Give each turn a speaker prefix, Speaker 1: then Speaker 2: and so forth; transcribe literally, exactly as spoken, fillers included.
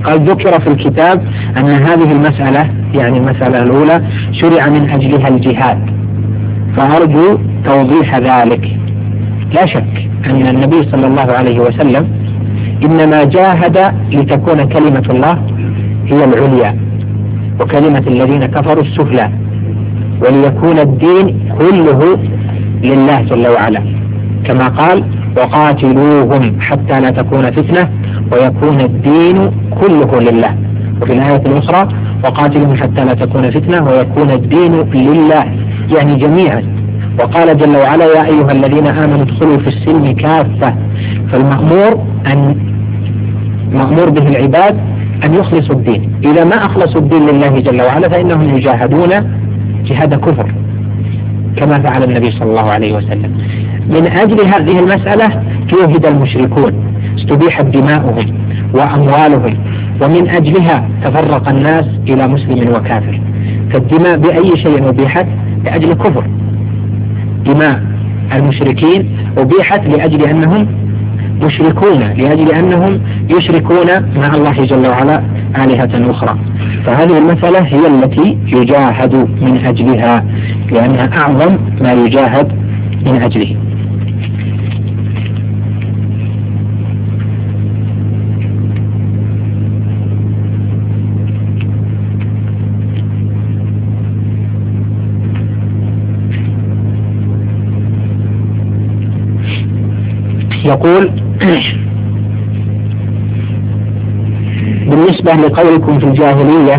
Speaker 1: قال ذكر في الكتاب أن هذه المسألة يعني المسألة الأولى شرع من أجلها الجهاد، فأرجو توضيح ذلك. لا شك أن النبي صلى الله عليه وسلم إنما جاهد لتكون كلمة الله هي العليا وكلمة الذين كفروا السفلى، وليكون الدين كله لله جل وعلا، كما قال وقاتلوهم حتى لا تكون فتنة ويكون الدين كله لله. وفي الآية الأخرى وقاتلوهم حتى لا تكون فتنة ويكون الدين لله، يعني جميعا. وقال جل وعلا يا أيها الذين آمنوا ادخلوا في السلم كافة. فالمأمور أن مأمور به العباد أن يخلصوا الدين، إذا ما أخلصوا الدين لله جل وعلا فإنهم يجاهدون جهاد كفر كما فعل النبي صلى الله عليه وسلم. من أجل هذه المسألة جوهد المشركون، استبيحت دماؤهم وأموالهم، ومن أجلها تفرق الناس إلى مسلم وكافر. فالدماء بأي شيء أبيحت؟ لأجل كفر. دماء المشركين أبيحت لأجل أنهم مشركون، لأجل أنهم يشركون مع الله جل وعلا آلهة أخرى. فهذه المسألة هي التي يجاهد من أجلها، لأنها أعظم ما يجاهد من أجله. يقول بالنسبة لقولكم في الجاهلية